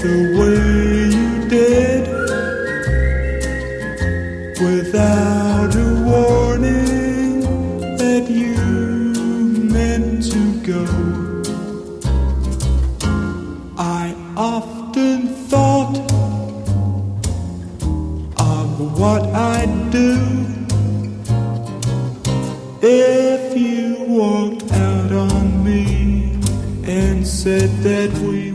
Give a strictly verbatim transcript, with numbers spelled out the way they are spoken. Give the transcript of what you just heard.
the way you did, without a warning that you meant to go. I often thought of what I'd do if you walked out on me and said that we